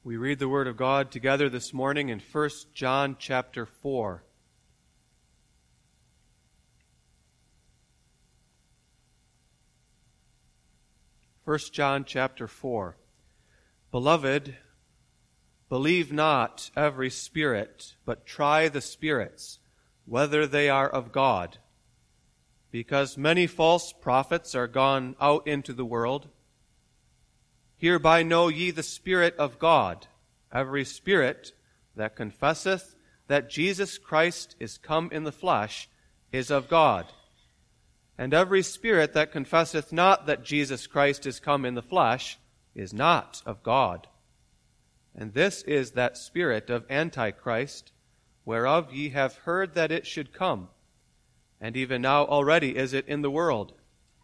We read the Word of God together this morning in 1 John chapter 4. First John chapter 4. Beloved, believe not every spirit, but try the spirits, whether they are of God. Because many false prophets are gone out into the world. Hereby know ye the Spirit of God. Every spirit that confesseth that Jesus Christ is come in the flesh is of God. And every spirit that confesseth not that Jesus Christ is come in the flesh is not of God. And this is that spirit of Antichrist, whereof ye have heard that it should come, and even now already is it in the world.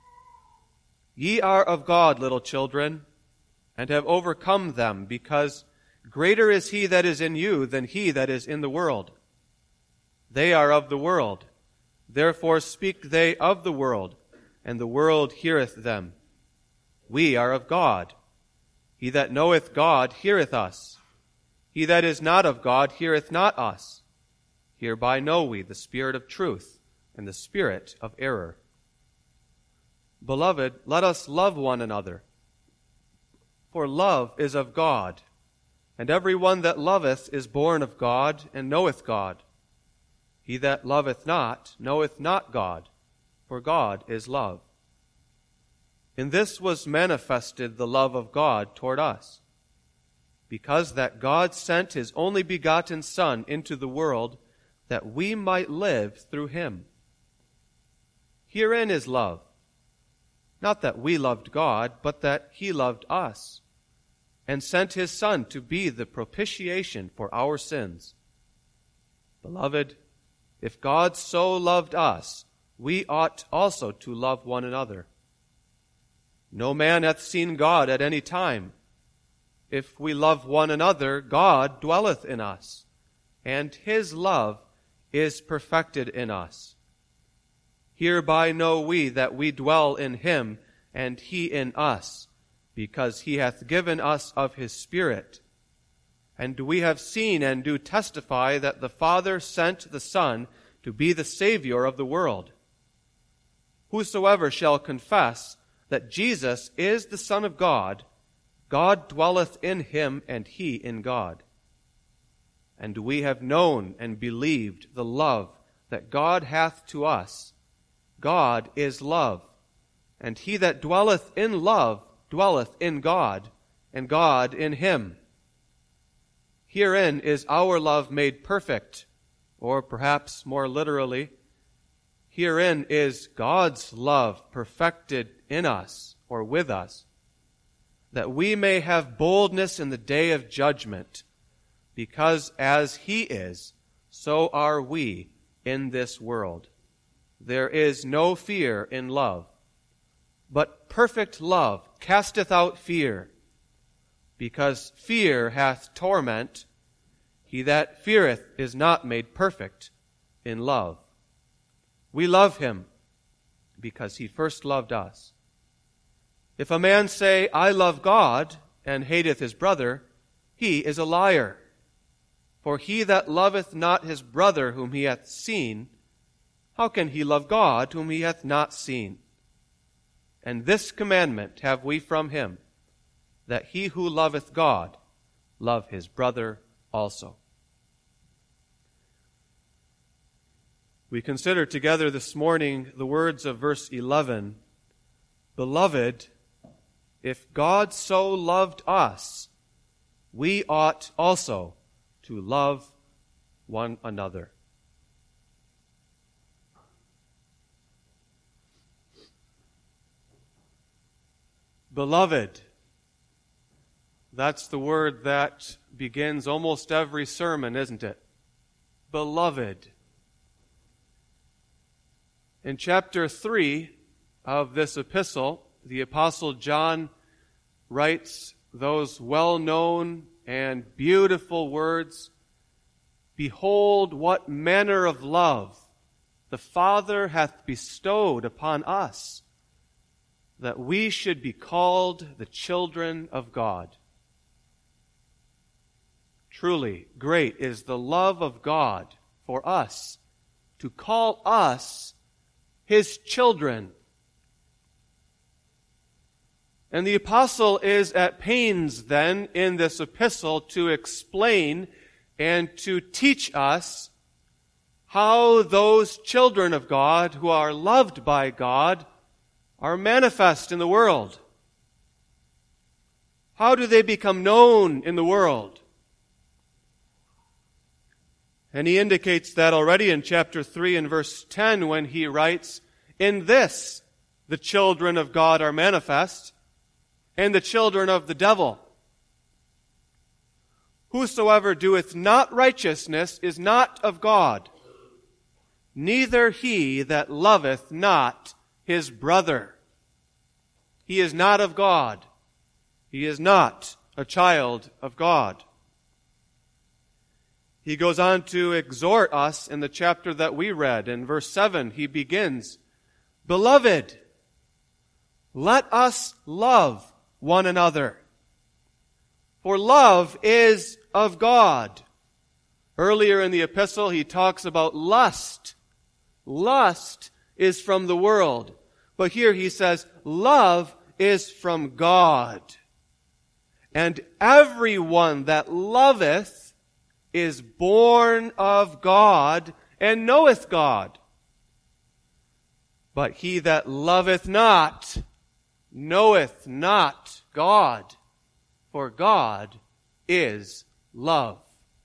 Ye are of God, little children, and have overcome them, because greater is he that is in you than he that is in the world. They are of the world, therefore speak they of the world, and the world heareth them. We are of God. He that knoweth God heareth us. He that is not of God heareth not us. Hereby know we the spirit of truth and the spirit of error. Beloved, let us love one another. For love is of God, and every one that loveth is born of God, and knoweth God. He that loveth not knoweth not God, for God is love. In this was manifested the love of God toward us, because that God sent his only begotten Son into the world, that we might live through him. Herein is love. Not that we loved God, but that he loved us, and sent his Son to be the propitiation for our sins. Beloved, if God so loved us, we ought also to love one another. No man hath seen God at any time. If we love one another, God dwelleth in us, and his love is perfected in us. Hereby know we that we dwell in him, and he in us, because he hath given us of his Spirit. And we have seen and do testify that the Father sent the Son to be the Savior of the world. Whosoever shall confess that Jesus is the Son of God, God dwelleth in him, and he in God. And we have known and believed the love that God hath to us. God is love, and he that dwelleth in love dwelleth in God, and God in him. Herein is our love made perfect, or perhaps more literally, herein is God's love perfected in us, or with us, that we may have boldness in the day of judgment, because as he is, so are we in this world. There is no fear in love, but perfect love casteth out fear, because fear hath torment. He that feareth is not made perfect in love. We love him because he first loved us. If a man say, I love God, and hateth his brother, he is a liar. For he that loveth not his brother whom he hath seen, how can he love God whom he hath not seen? And this commandment have we from him, that he who loveth God love his brother also. We consider together this morning the words of verse 11. Beloved, if God so loved us, we ought also to love one another. Beloved, that's the word that begins almost every sermon, isn't it? Beloved. In chapter 3 of this epistle, the Apostle John writes those well-known and beautiful words, Behold, what manner of love the Father hath bestowed upon us, that we should be called the children of God. Truly, great is the love of God for us, to call us His children. And the apostle is at pains then in this epistle to explain and to teach us how those children of God who are loved by God are manifest in the world. How do they become known in the world? And he indicates that already in chapter 3 and verse 10 when he writes, "In this the children of God are manifest, and the children of the devil. Whosoever doeth not righteousness is not of God, neither he that loveth not his brother." He is not of God. He is not a child of God. He goes on to exhort us in the chapter that we read. In verse 7, he begins, "Beloved, let us love one another, for love is of God." Earlier in the epistle, he talks about lust. Lust is from the world. But here he says, love is from God. And everyone that loveth is born of God and knoweth God. But he that loveth not knoweth not God, for God is love.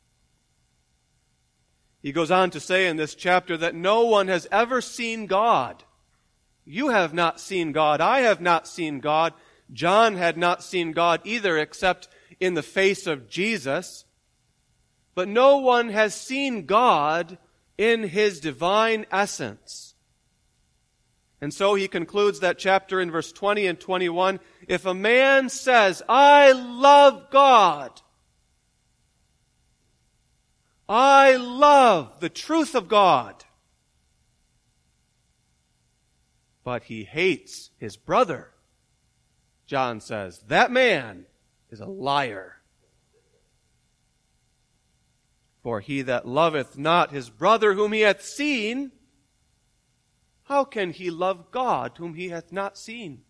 He goes on to say in this chapter that no one has ever seen God. You have not seen God. I have not seen God. John had not seen God either, except in the face of Jesus. But no one has seen God in His divine essence. And so he concludes that chapter in verse 20 and 21. If a man says, "I love God," I love the truth of God, but he hates his brother, John says, that man is a liar. For he that loveth not his brother whom he hath seen, how can he love God whom he hath not seen?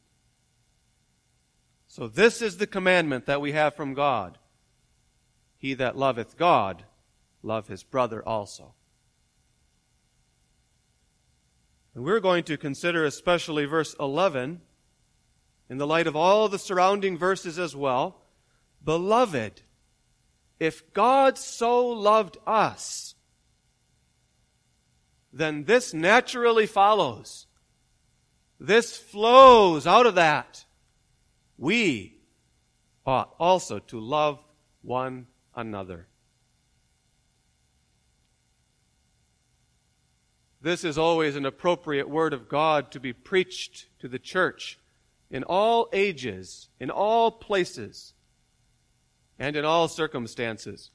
So this is the commandment that we have from God. He that loveth God, love his brother also. And we're going to consider especially verse 11, in the light of all the surrounding verses as well. Beloved, if God so loved us, then this naturally follows. This flows out of that. We ought also to love one another. This is always an appropriate word of God to be preached to the church in all ages, in all places, and in all circumstances.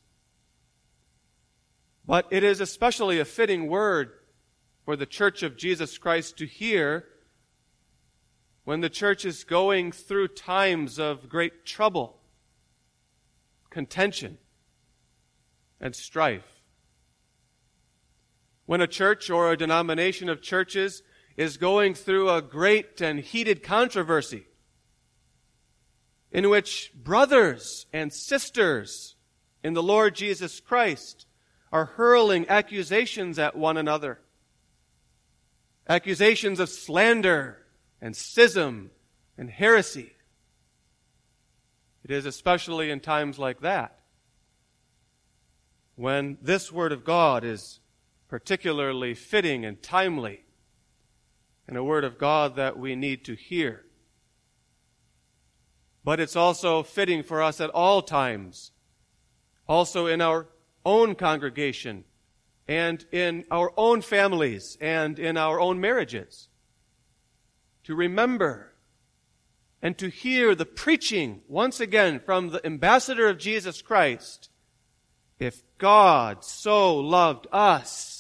But it is especially a fitting word for the church of Jesus Christ to hear when the church is going through times of great trouble, contention, and strife. When a church or a denomination of churches is going through a great and heated controversy in which brothers and sisters in the Lord Jesus Christ are hurling accusations at one another, accusations of slander and schism and heresy. It is especially in times like that when this word of God is particularly fitting and timely, and a word of God that we need to hear. But it's also fitting for us at all times, also in our own congregation, and in our own families, and in our own marriages, to remember and to hear the preaching, once again, from the ambassador of Jesus Christ. If God so loved us,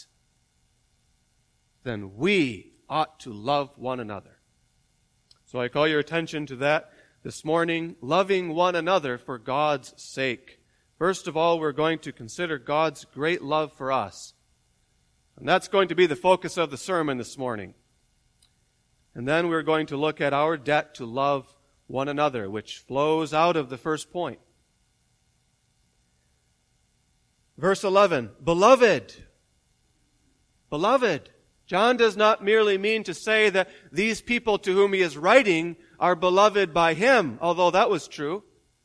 then we ought to love one another. So I call your attention to that this morning, loving one another for God's sake. First of all, we're going to consider God's great love for us. And that's going to be the focus of the sermon this morning. And then we're going to look at our debt to love one another, which flows out of the first point. Verse 11, Beloved. Beloved. John does not merely mean to say that these people to whom he is writing are beloved by him, although that was true.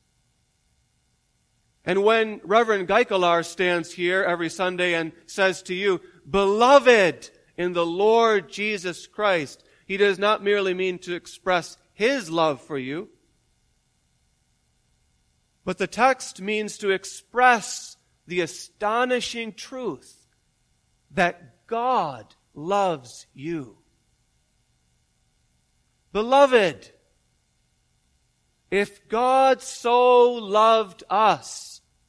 And when Reverend Geikelar stands here every Sunday and says to you, Beloved in the Lord Jesus Christ, he does not merely mean to express his love for you, but the text means to express the astonishing truth that God loves you. Beloved, if God so loved us,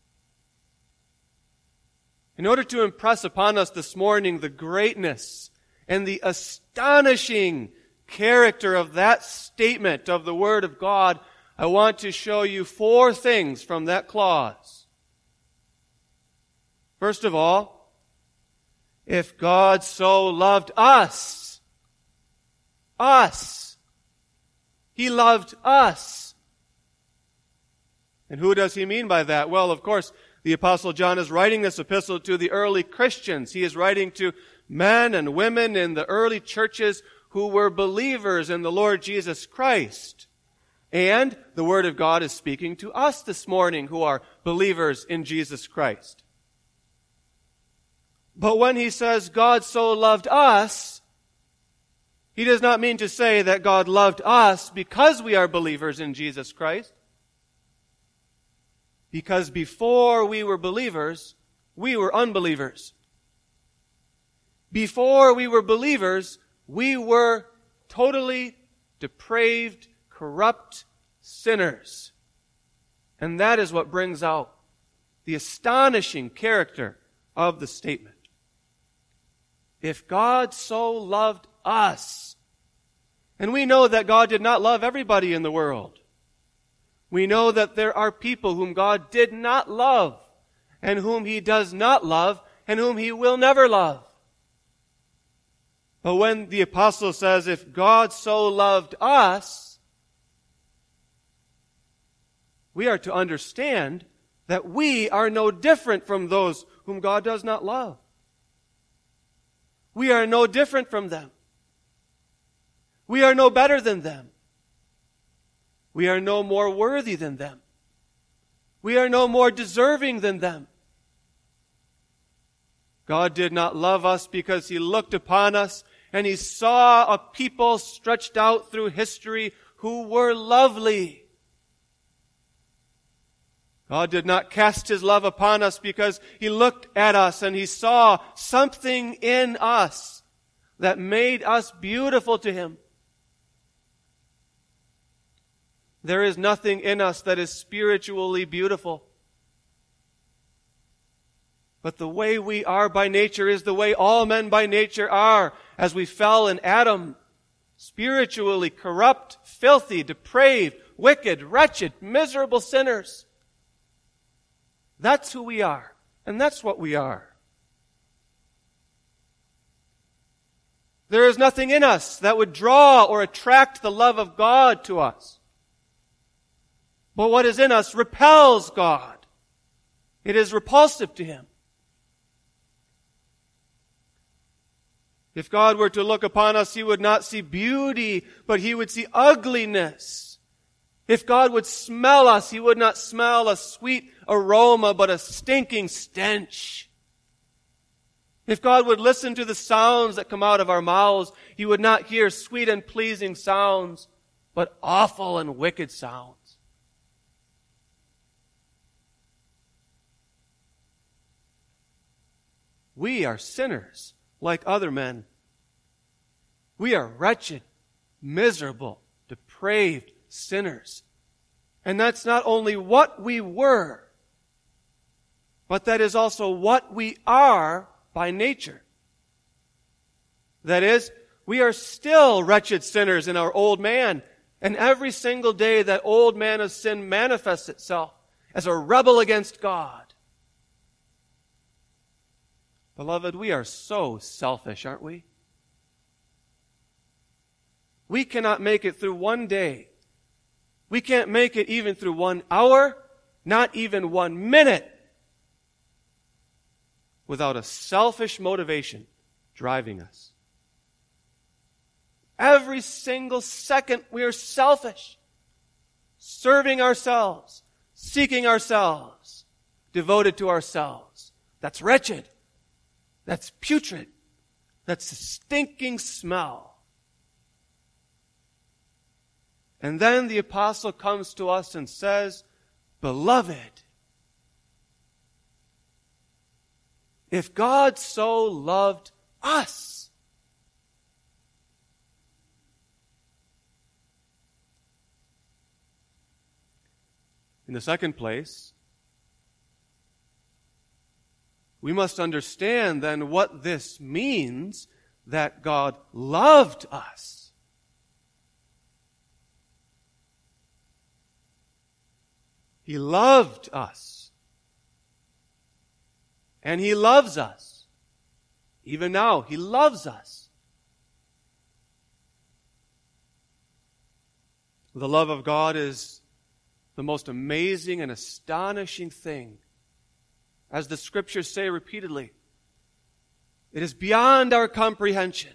in order to impress upon us this morning the greatness and the astonishing character of that statement of the Word of God, I want to show you 4 things from that clause. First of all, if God so loved us, He loved us. And who does he mean by that? Well, of course, the Apostle John is writing this epistle to the early Christians. He is writing to men and women in the early churches who were believers in the Lord Jesus Christ. And the Word of God is speaking to us this morning who are believers in Jesus Christ. But when he says God so loved us, he does not mean to say that God loved us because we are believers in Jesus Christ. Because before we were believers, we were unbelievers. Before we were believers, we were totally depraved, corrupt sinners. And that is what brings out the astonishing character of the statement. If God so loved us, and we know that God did not love everybody in the world. We know that there are people whom God did not love, and whom He does not love, and whom He will never love. But when the apostle says, if God so loved us, we are to understand that we are no different from those whom God does not love. We are no different from them. We are no better than them. We are no more worthy than them. We are no more deserving than them. God did not love us because He looked upon us and He saw a people stretched out through history who were lovely. God did not cast His love upon us because He looked at us and He saw something in us that made us beautiful to Him. There is nothing in us that is spiritually beautiful. But the way we are by nature is the way all men by nature are, as we fell in Adam. Spiritually corrupt, filthy, depraved, wicked, wretched, miserable sinners. That's who we are, and that's what we are. There is nothing in us that would draw or attract the love of God to us. But what is in us repels God. It is repulsive to Him. If God were to look upon us, He would not see beauty, but He would see ugliness. If God would smell us, He would not smell a sweet aroma, but a stinking stench. If God would listen to the sounds that come out of our mouths, He would not hear sweet and pleasing sounds, but awful and wicked sounds. We are sinners like other men. We are wretched, miserable, depraved sinners. And that's not only what we were, but that is also what we are by nature. That is, we are still wretched sinners in our old man. And every single day that old man of sin manifests itself. as a rebel against God. Beloved, we are so selfish, aren't we? We cannot make it through one day. We can't make it even through 1 hour, not even 1 minute, without a selfish motivation driving us. Every single second we are selfish, serving ourselves, seeking ourselves, devoted to ourselves. That's wretched. That's putrid. That's a stinking smell. And then the apostle comes to us and says, Beloved, if God so loved us, in the second place, we must understand then what this means that God loved us. He loved us. And He loves us. Even now, He loves us. The love of God is the most amazing and astonishing thing. As the Scriptures say repeatedly, it is beyond our comprehension.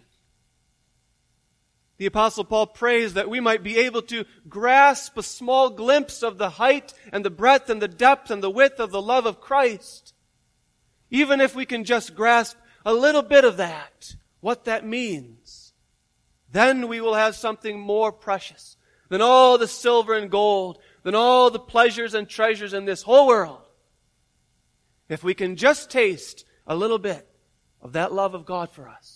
The Apostle Paul prays that we might be able to grasp a small glimpse of the height and the breadth and the depth and the width of the love of Christ. Even if we can just grasp a little bit of that, what that means, then we will have something more precious than all the silver and gold, than all the pleasures and treasures in this whole world. If we can just taste a little bit of that love of God for us.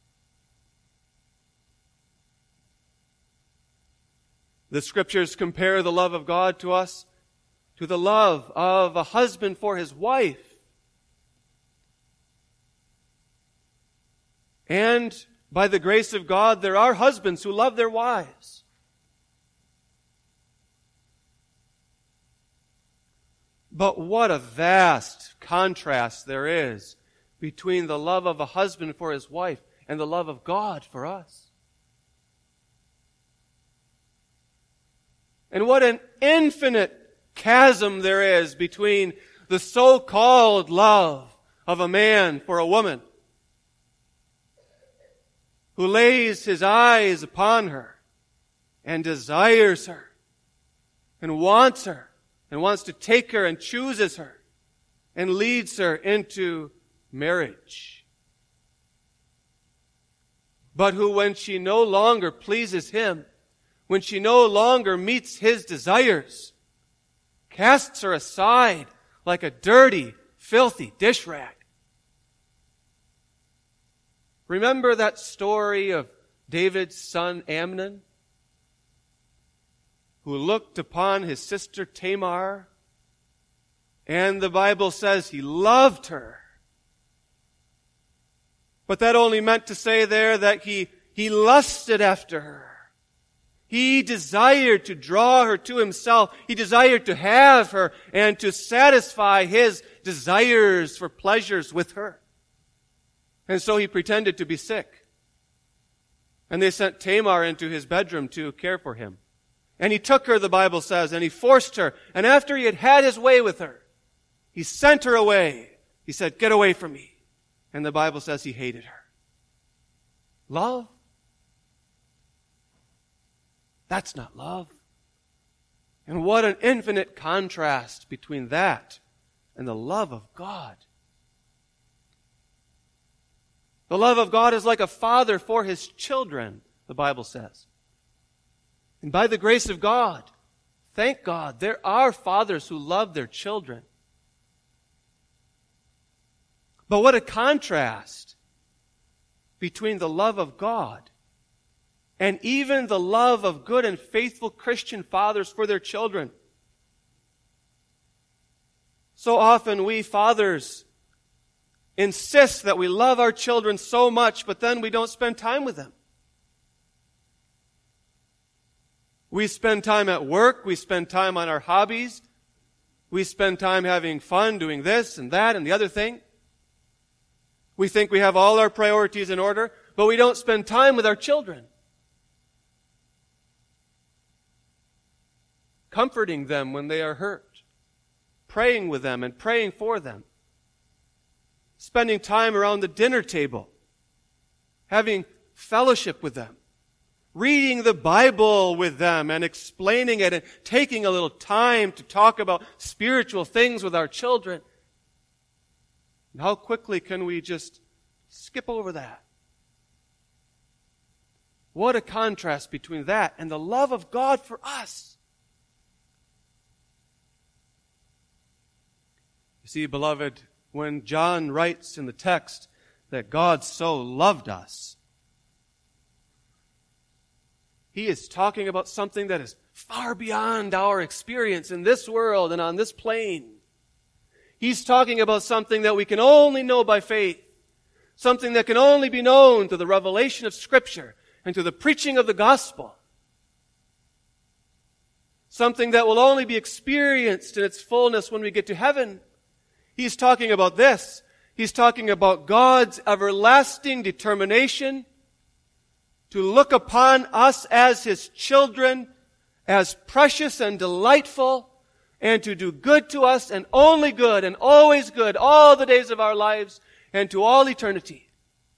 The Scriptures compare the love of God to us to the love of a husband for his wife. And by the grace of God, there are husbands who love their wives. But what a vast contrast there is between the love of a husband for his wife and the love of God for us. And what an infinite chasm there is between the so-called love of a man for a woman who lays his eyes upon her and desires her and wants to take her and chooses her and leads her into marriage. But who, when she no longer pleases him, when she no longer meets his desires, casts her aside like a dirty, filthy dish rag. Remember that story of David's son Amnon, who looked upon his sister Tamar, and the Bible says he loved her. But that only meant to say there that he lusted after her. He desired to draw her to himself. He desired to have her and to satisfy his desires for pleasures with her. And so he pretended to be sick. And they sent Tamar into his bedroom to care for him. And he took her, the Bible says, and he forced her. And after he had had his way with her, he sent her away. He said, "Get away from me." And the Bible says he hated her. Love? That's not love. And what an infinite contrast between that and the love of God. The love of God is like a father for his children, the Bible says. And by the grace of God, thank God, there are fathers who love their children. But what a contrast between the love of God and even the love of good and faithful Christian fathers for their children. So often we fathers insist that we love our children so much, but then we don't spend time with them. We spend time at work, we spend time on our hobbies, We spend time having fun doing this and that and the other thing. We think we have all our priorities in order, but we don't spend time with our children. Comforting them when they are hurt. Praying with them and praying for them. Spending time around the dinner table. Having fellowship with them. Reading the Bible with them and explaining it and taking a little time to talk about spiritual things with our children. And how quickly can we just skip over that? What a contrast between that and the love of God for us. You see, beloved, when John writes in the text that God so loved us, he is talking about something that is far beyond our experience in this world and on this plane. He's talking about something that we can only know by faith. Something that can only be known through the revelation of Scripture and through the preaching of the gospel. Something that will only be experienced in its fullness when we get to heaven. He's talking about this. He's talking about God's everlasting determination to look upon us as His children, as precious and delightful, and to do good to us, and only good, and always good, all the days of our lives, and to all eternity.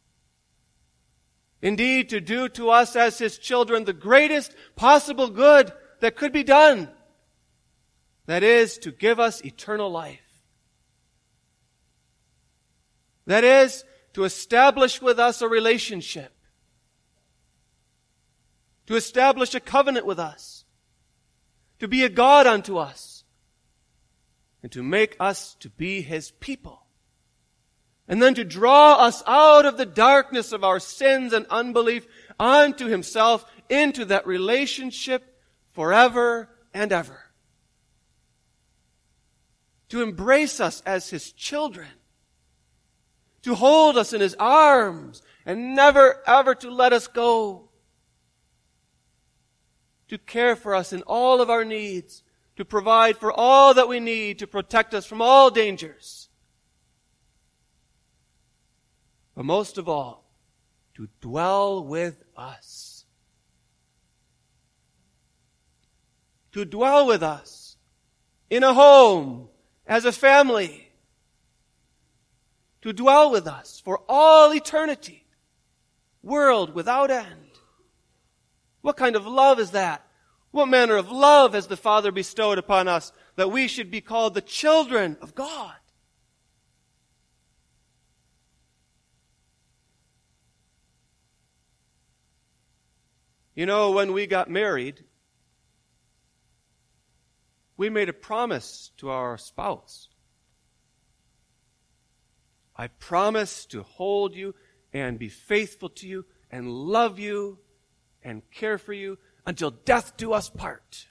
Indeed, to do to us as His children the greatest possible good that could be done. That is, to give us eternal life. That is, to establish with us a relationship. To establish a covenant with us. To be a God unto us. And to make us to be His people. And then to draw us out of the darkness of our sins and unbelief onto Himself, into that relationship forever and ever. To embrace us as His children. To hold us in His arms and never ever to let us go. To care for us in all of our needs. To provide for all that we need, to protect us from all dangers. But most of all, to dwell with us. To dwell with us in a home, as a family. To dwell with us for all eternity, world without end. What kind of love is that? What manner of love has the Father bestowed upon us that we should be called the children of God? You know, when we got married, we made a promise to our spouse. I promise to hold you and be faithful to you and love you and care for you until death do us part.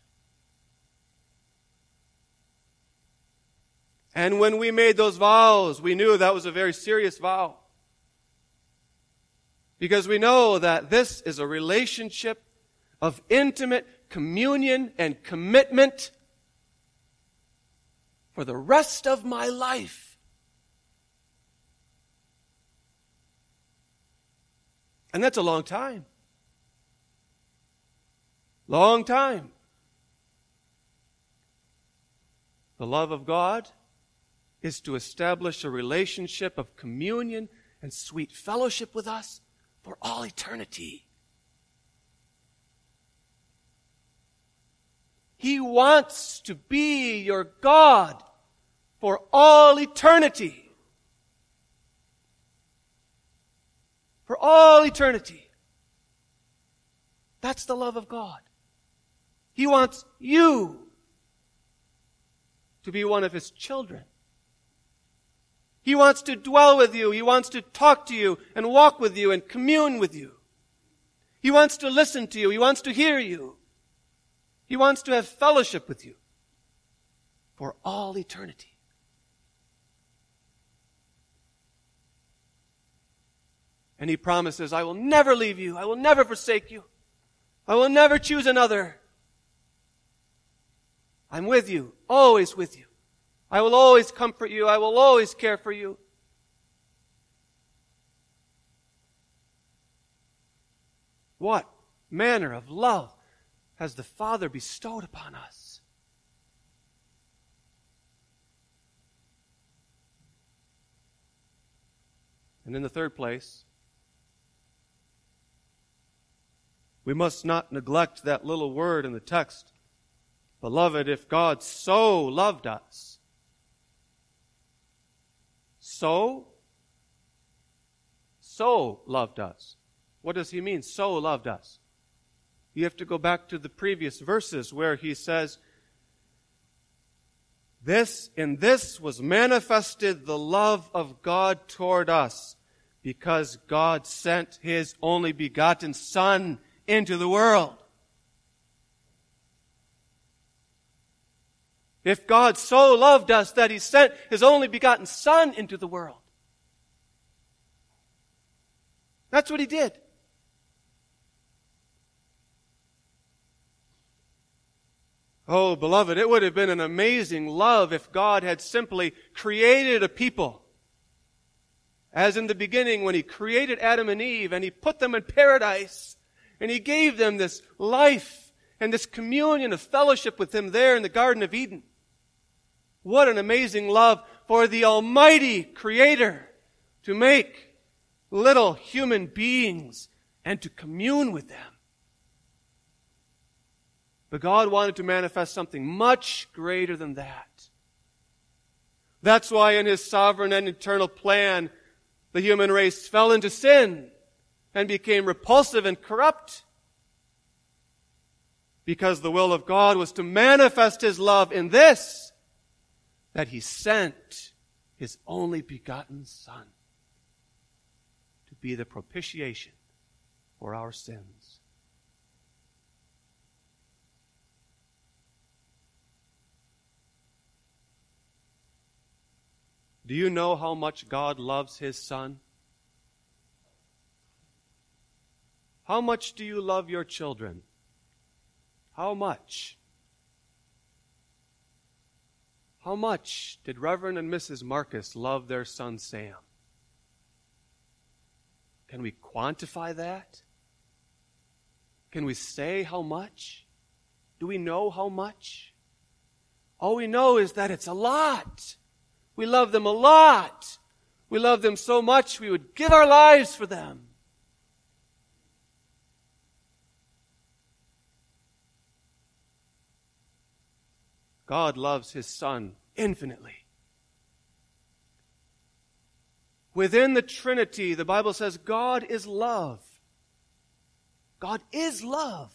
And when we made those vows, we knew that was a very serious vow. Because we know that this is a relationship of intimate communion and commitment for the rest of my life. And that's a long time. Long time. The love of God is to establish a relationship of communion and sweet fellowship with us for all eternity. He wants to be your God for all eternity. For all eternity. That's the love of God. He wants you to be one of His children. He wants to dwell with you. He wants to talk to you and walk with you and commune with you. He wants to listen to you. He wants to hear you. He wants to have fellowship with you for all eternity. And He promises, I will never leave you. I will never forsake you. I will never choose another. I'm with you, always with you, I will always comfort you. I will always care for you. What manner of love has the Father bestowed upon us? And in the third place, we must not neglect that little word in the text. Beloved, if God so loved us, so loved us. What does he mean, so loved us? You have to go back to the previous verses where he says, in this was manifested the love of God toward us, because God sent his only begotten Son into the world. If God so loved us that he sent his only begotten Son into the world. That's what he did. Oh, beloved, it would have been an amazing love if God had simply created a people. As in the beginning when he created Adam and Eve and he put them in paradise and he gave them this life and this communion of fellowship with him there in the Garden of Eden. What an amazing love for the Almighty Creator to make little human beings and to commune with them. But God wanted to manifest something much greater than that. That's why in his sovereign and eternal plan, the human race fell into sin and became repulsive and corrupt. Because the will of God was to manifest his love in this, that he sent his only begotten Son to be the propitiation for our sins. Do you know how much God loves his Son? How much do you love your children? How much? How much did Reverend and Mrs. Marcus love their son Sam? Can we quantify that? Can we say how much? Do we know how much? All we know is that it's a lot. We love them a lot. We love them so much we would give our lives for them. God loves his Son infinitely. Within the Trinity, the Bible says God is love. God is love.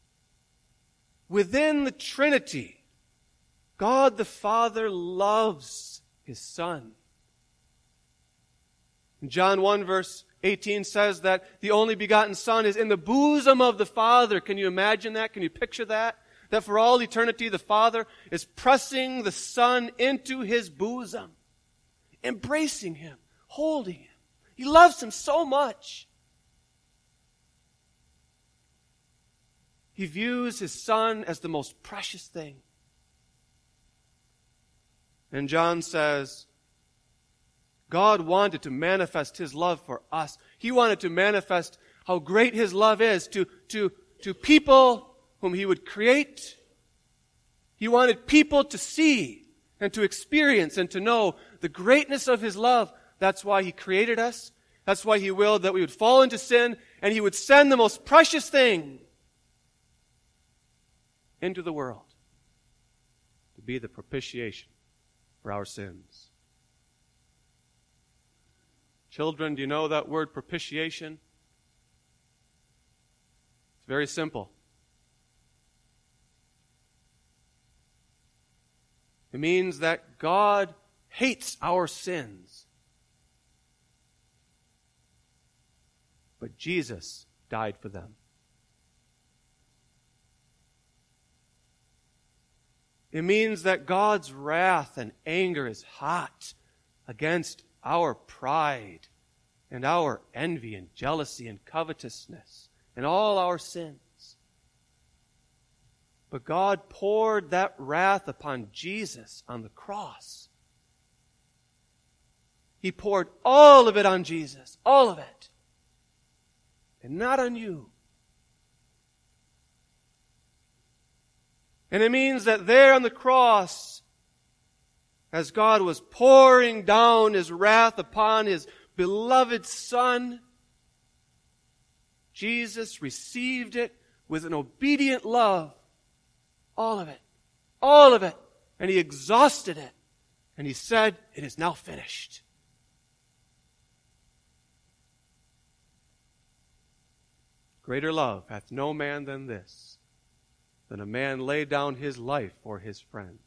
Within the Trinity, God the Father loves his Son. John 1 verse 18 says that the only begotten Son is in the bosom of the Father. Can you imagine that? Can you picture that? That for all eternity the Father is pressing the Son into his bosom, embracing him, holding him. He loves him so much. He views his Son as the most precious thing. And John says, God wanted to manifest his love for us. He wanted to manifest how great his love is to people whom he would create. He wanted people to see and to experience and to know the greatness of his love. That's why he created us. That's why he willed that we would fall into sin and he would send the most precious thing into the world to be the propitiation for our sins. Children, do you know that word propitiation? It's very simple. It means that God hates our sins. But Jesus died for them. It means that God's wrath and anger is hot against our pride and our envy and jealousy and covetousness and all our sins. But God poured that wrath upon Jesus on the cross. He poured all of it on Jesus, all of it, and not on you. And it means that there on the cross, as God was pouring down His wrath upon His beloved Son, Jesus received it with an obedient love. All of it. All of it. And He exhausted it. And He said, "It is now finished." Greater love hath no man than this, than a man lay down his life for his friends.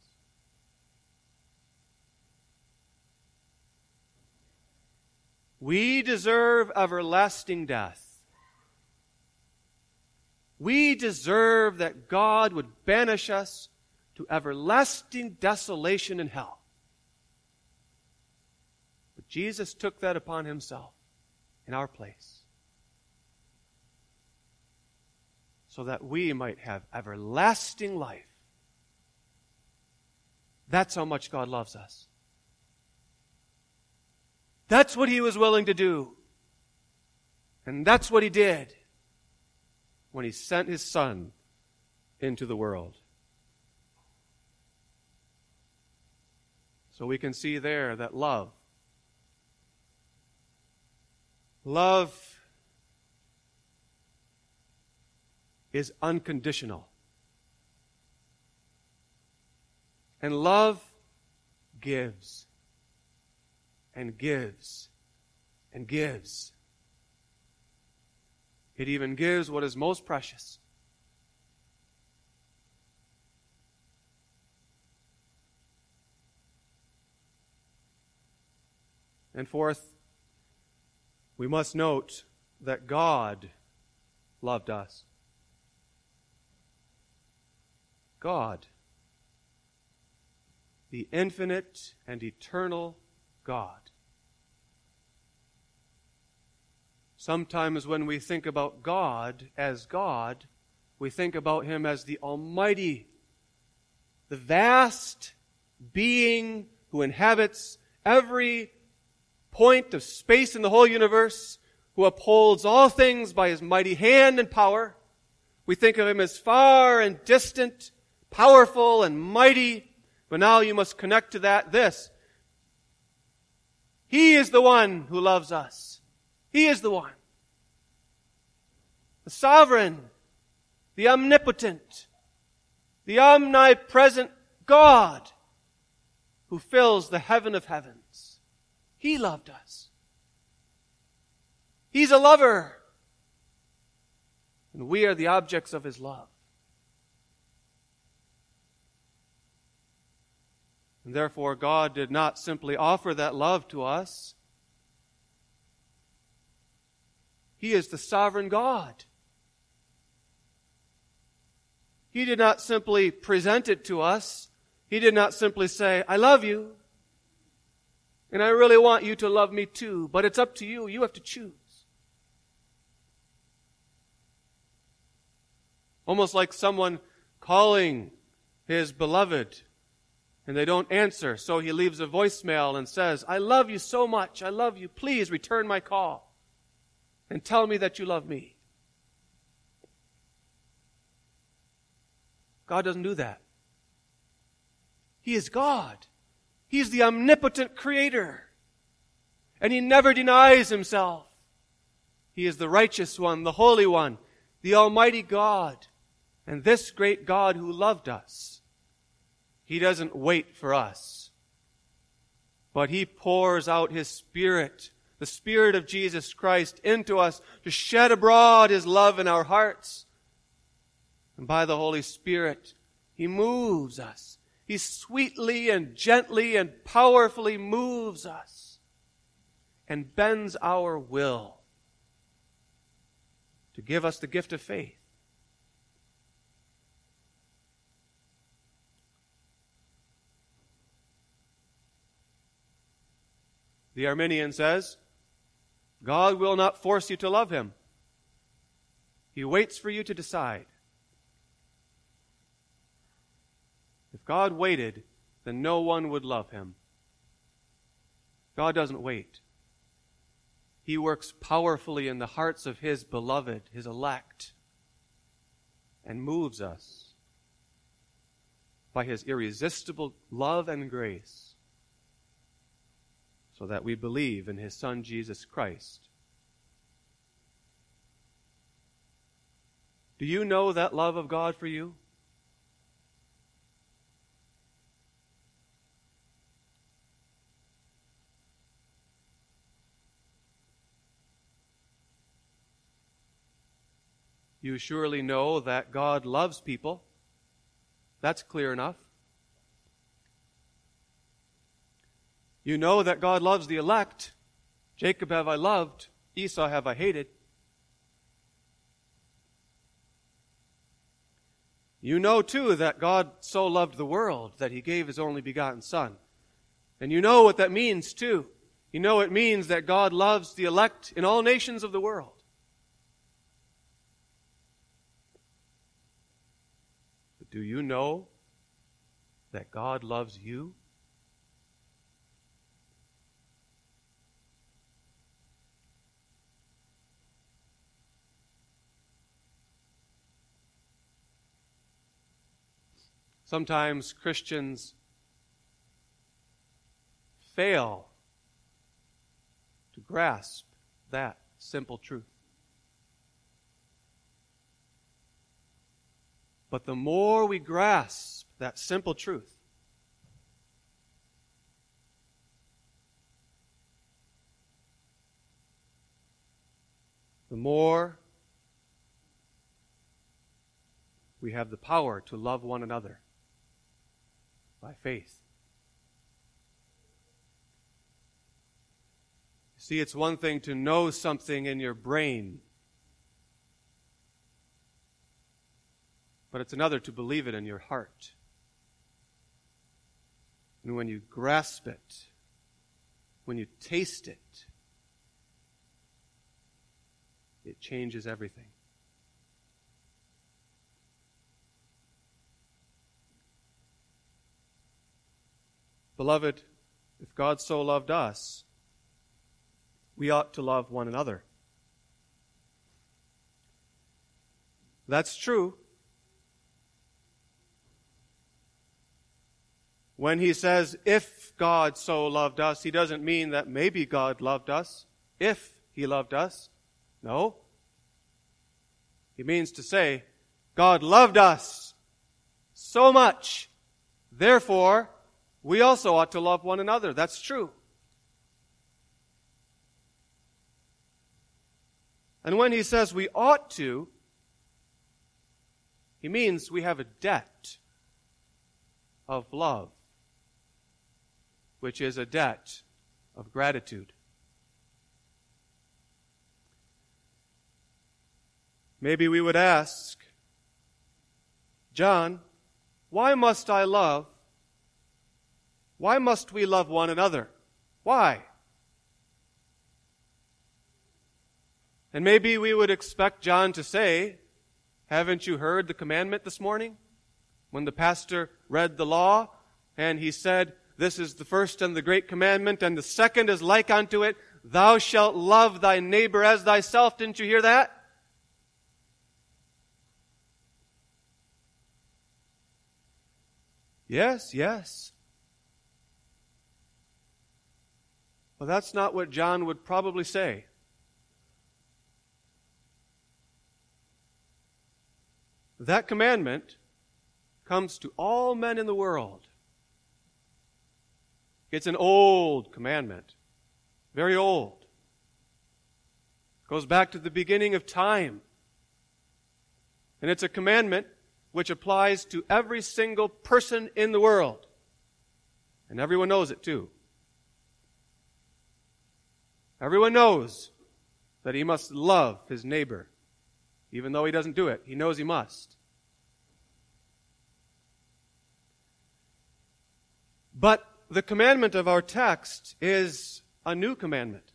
We deserve everlasting death. We deserve that God would banish us to everlasting desolation and hell. But Jesus took that upon Himself in our place, so that we might have everlasting life. That's how much God loves us. That's what He was willing to do. And that's what He did when He sent His Son into the world. So we can see there that love is unconditional. And love gives and gives and gives. It even gives what is most precious. And fourth, we must note that God loved us. God, the infinite and eternal God. Sometimes when we think about God as God, we think about Him as the Almighty, the vast being who inhabits every point of space in the whole universe, who upholds all things by His mighty hand and power. We think of Him as far and distant, powerful and mighty. But now you must connect to that this. He is the one who loves us. He is the one. The sovereign, the omnipotent, the omnipresent God who fills the heaven of heavens. He loved us. He's a lover. And we are the objects of His love. And therefore, God did not simply offer that love to us. He is the sovereign God. He did not simply present it to us. He did not simply say, "I love you, and I really want you to love me too, but it's up to you. You have to choose." Almost like someone calling his beloved, and they don't answer, so he leaves a voicemail and says, "I love you so much. I love you. Please return my call and tell me that you love me." God doesn't do that. He is God. He is the omnipotent creator. And He never denies Himself. He is the righteous one, the holy one, the almighty God. And this great God who loved us, He doesn't wait for us, but He pours out His Spirit, the Spirit of Jesus Christ, into us to shed abroad His love in our hearts. And by the Holy Spirit, He moves us. He sweetly and gently and powerfully moves us and bends our will to give us the gift of faith. The Arminian says, God will not force you to love Him. He waits for you to decide. If God waited, then no one would love him. God doesn't wait. He works powerfully in the hearts of his beloved, his elect, and moves us by his irresistible love and grace so that we believe in his Son, Jesus Christ. Do you know that love of God for you? You surely know that God loves people. That's clear enough. You know that God loves the elect. Jacob have I loved, Esau have I hated. You know, too, that God so loved the world that he gave his only begotten Son. And you know what that means, too. You know it means that God loves the elect in all nations of the world. But do you know that God loves you? Sometimes Christians fail to grasp that simple truth. But the more we grasp that simple truth, the more we have the power to love one another by faith. See, it's one thing to know something in your brain, but it's another to believe it in your heart. And when you grasp it, when you taste it, it changes everything. Beloved, if God so loved us, we ought to love one another. That's true. When he says, if God so loved us, he doesn't mean that maybe God loved us, if he loved us. No. He means to say, God loved us so much, therefore, we also ought to love one another. That's true. And when he says we ought to, he means we have a debt of love, which is a debt of gratitude. Maybe we would ask, John, why must I love? Why must we love one another? Why? And maybe we would expect John to say, haven't you heard the commandment this morning? When the pastor read the law, and he said, this is the first and the great commandment, and the second is like unto it, thou shalt love thy neighbor as thyself. Didn't you hear that? Yes, yes. Well, that's not what John would probably say. That commandment comes to all men in the world. It's an old commandment, very old. It goes back to the beginning of time. And it's a commandment which applies to every single person in the world. And everyone knows it too. Everyone knows that he must love his neighbor. Even though he doesn't do it, he knows he must. But the commandment of our text is a new commandment.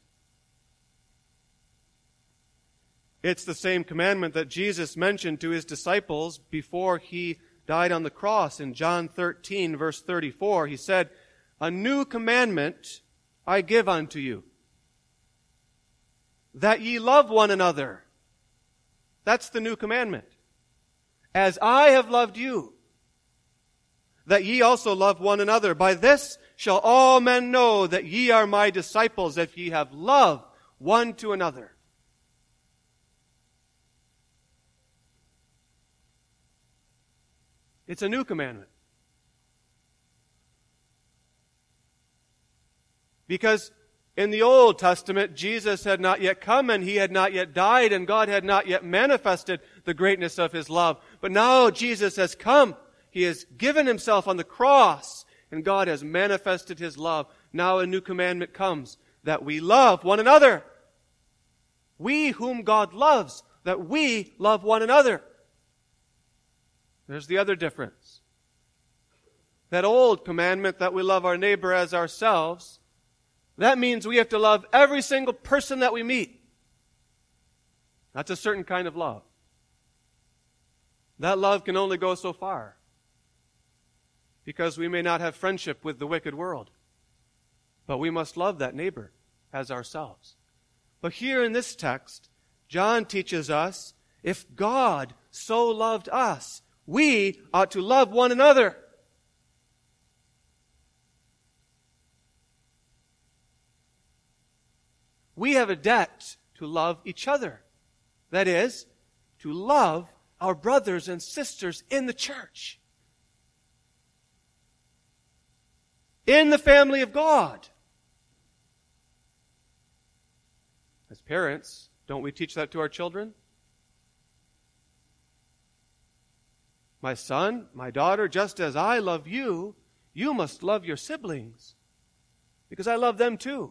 It's the same commandment that Jesus mentioned to his disciples before he died on the cross in John 13, verse 34, he said, "A new commandment I give unto you, that ye love one another." That's the new commandment. "As I have loved you, that ye also love one another. By this shall all men know that ye are my disciples, if ye have love one to another." It's a new commandment. Because in the Old Testament, Jesus had not yet come and he had not yet died and God had not yet manifested the greatness of his love. But now Jesus has come. He has given himself on the cross and God has manifested his love. Now a new commandment comes, that we love one another. We whom God loves, that we love one another. There's the other difference. That old commandment that we love our neighbor as ourselves, that means we have to love every single person that we meet. That's a certain kind of love. That love can only go so far, because we may not have friendship with the wicked world. But we must love that neighbor as ourselves. But here in this text, John teaches us, if God so loved us, we ought to love one another. We have a debt to love each other. That is, to love our brothers and sisters in the church. In the family of God. As parents, don't we teach that to our children? My son, my daughter, just as I love you, you must love your siblings, because I love them too.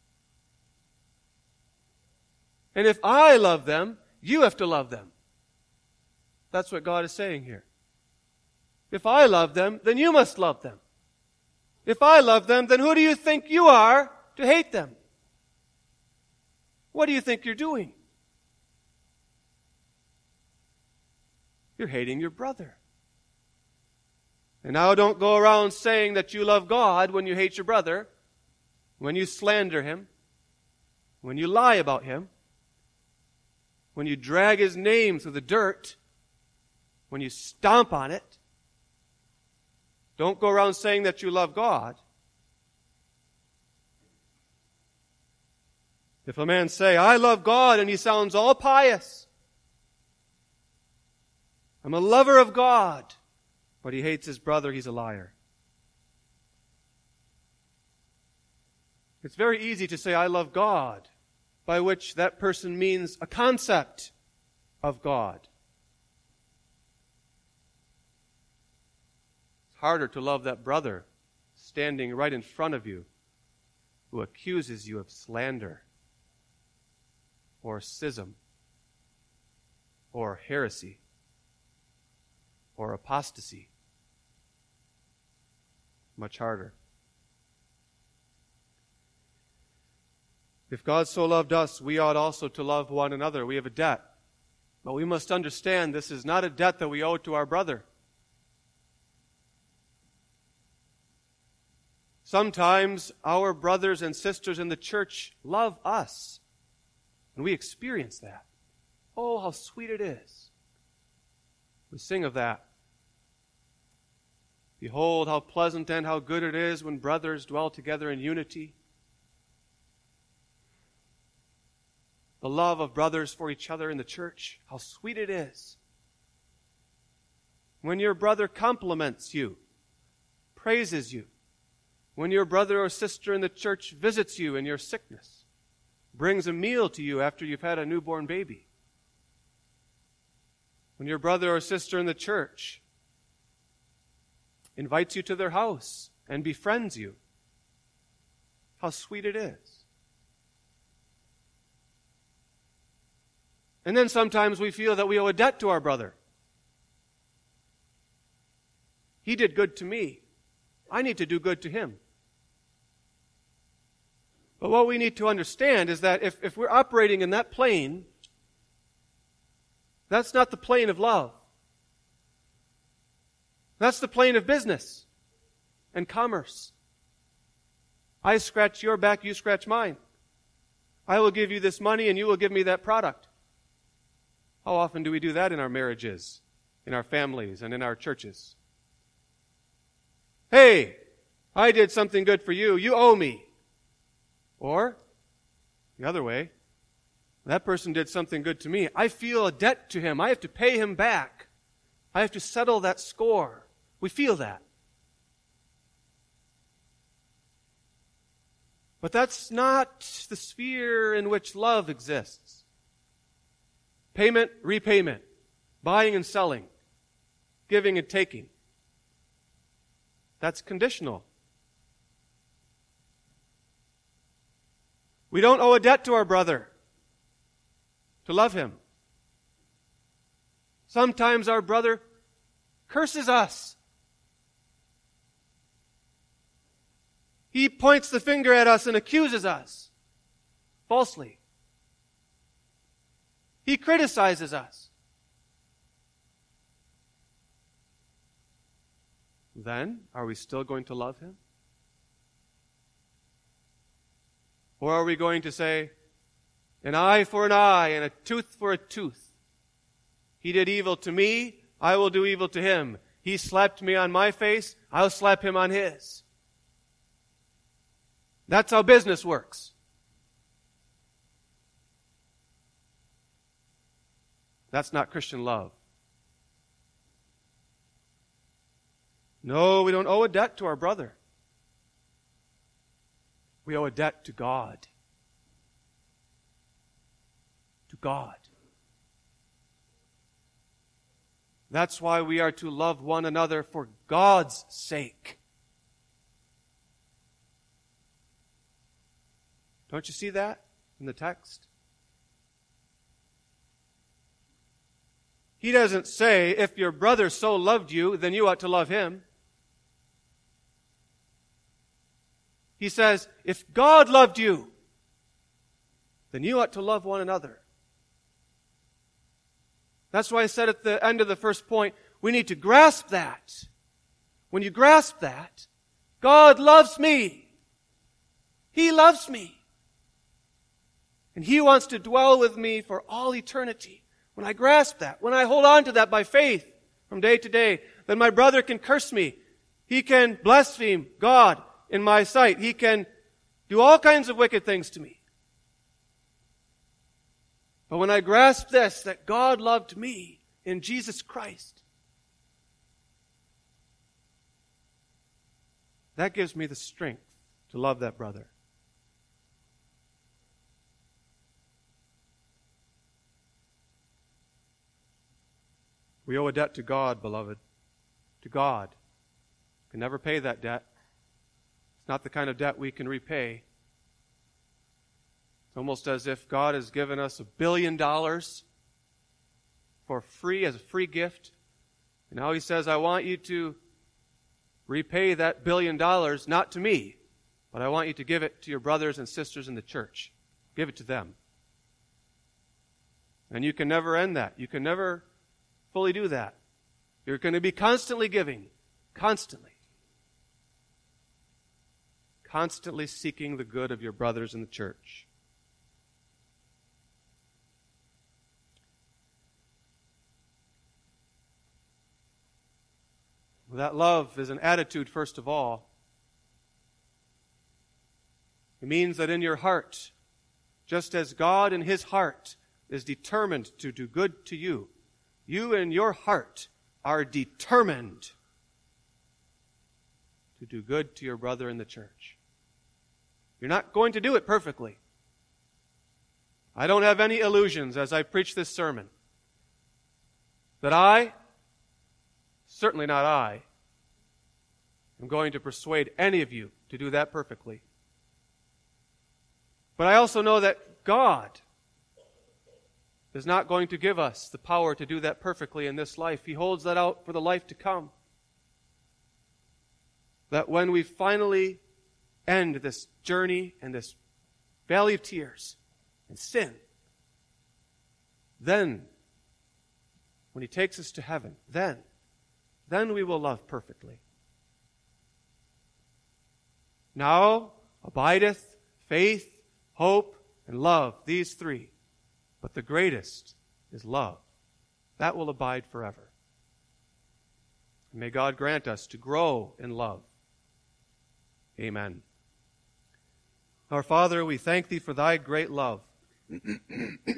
And if I love them, you have to love them. That's what God is saying here. If I love them, then you must love them. If I love them, then who do you think you are to hate them? What do you think you're doing? You're hating your brother. And now don't go around saying that you love God when you hate your brother, when you slander him, when you lie about him, when you drag his name through the dirt, when you stomp on it. Don't go around saying that you love God. If a man say, "I love God," and he sounds all pious, "I'm a lover of God," but he hates his brother, he's a liar. It's very easy to say, "I love God," by which that person means a concept of God. It's harder to love that brother standing right in front of you who accuses you of slander or schism or heresy or apostasy. Much harder. If God so loved us, we ought also to love one another. We have a debt. But we must understand this is not a debt that we owe to our brother. Sometimes our brothers and sisters in the church love us. And we experience that. Oh, how sweet it is. We sing of that. Behold, how pleasant and how good it is when brothers dwell together in unity. The love of brothers for each other in the church, how sweet it is. When your brother compliments you, praises you, when your brother or sister in the church visits you in your sickness, brings a meal to you after you've had a newborn baby, when your brother or sister in the church invites you to their house and befriends you, how sweet it is. And then sometimes we feel that we owe a debt to our brother. He did good to me. I need to do good to him. But what we need to understand is that if we're operating in that plane, that's not the plane of love. That's the plane of business and commerce. I scratch your back, you scratch mine. I will give you this money and you will give me that product. How often do we do that in our marriages, in our families, and in our churches? Hey, I did something good for you. You owe me. Or, the other way, that person did something good to me. I feel a debt to him. I have to pay him back. I have to settle that score. We feel that. But that's not the sphere in which love exists. Payment, repayment, buying and selling, giving and taking. That's conditional. We don't owe a debt to our brother to love him. Sometimes our brother curses us. He points the finger at us and accuses us falsely. He criticizes us. Then, are we still going to love him? Or are we going to say, an eye for an eye and a tooth for a tooth? He did evil to me, I will do evil to him. He slapped me on my face, I'll slap him on his. That's how business works. That's not Christian love. No, we don't owe a debt to our brother. We owe a debt to God. To God. That's why we are to love one another for God's sake. Don't you see that in the text? He doesn't say, if your brother so loved you, then you ought to love him. He says, if God loved you, then you ought to love one another. That's why I said at the end of the first point, we need to grasp that. When you grasp that, God loves me. He loves me. And He wants to dwell with me for all eternity. When I grasp that, when I hold on to that by faith from day to day, then my brother can curse me. He can blaspheme God in my sight. He can do all kinds of wicked things to me. But when I grasp this, that God loved me in Jesus Christ, that gives me the strength to love that brother. We owe a debt to God, beloved. To God. We can never pay that debt. It's not the kind of debt we can repay. It's almost as if God has given us $1 billion for free, as a free gift. And now He says, I want you to repay that $1 billion, not to me, but I want you to give it to your brothers and sisters in the church. Give it to them. And you can never end that. You can never fully do that. You're going to be constantly giving. Constantly. Constantly seeking the good of your brothers in the church. Well, that love is an attitude, first of all. It means that in your heart, just as God in His heart is determined to do good to you, you in your heart are determined to do good to your brother in the church. You're not going to do it perfectly. I don't have any illusions as I preach this sermon that I, certainly not I, am going to persuade any of you to do that perfectly. But I also know that God is not going to give us the power to do that perfectly in this life. He holds that out for the life to come. That when we finally end this journey and this valley of tears and sin, then, when He takes us to heaven, then then we will love perfectly. Now abideth faith, hope, and love, these three. But the greatest is love. That will abide forever. May God grant us to grow in love. Amen. Our Father, we thank Thee for Thy great love. We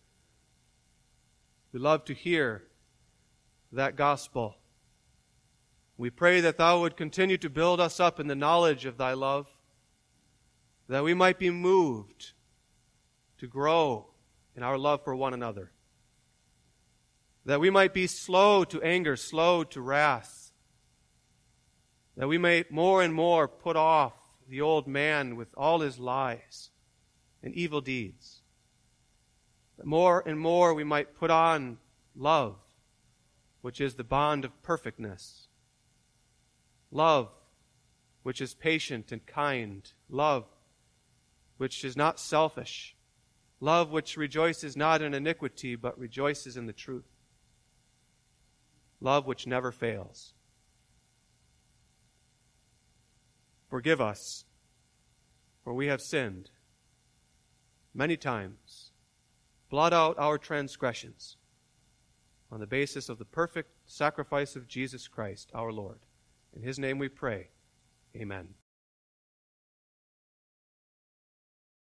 love to hear that gospel. We pray that Thou would continue to build us up in the knowledge of Thy love, that we might be moved to grow in our love for one another, that we might be slow to anger, slow to wrath, that we may more and more put off the old man with all his lies and evil deeds, that more and more we might put on love, which is the bond of perfectness, love which is patient and kind, love which is not selfish, love which rejoices not in iniquity but rejoices in the truth, love which never fails. Forgive us, for we have sinned many times. Blot out our transgressions on the basis of the perfect sacrifice of Jesus Christ, our Lord. In His name we pray. Amen.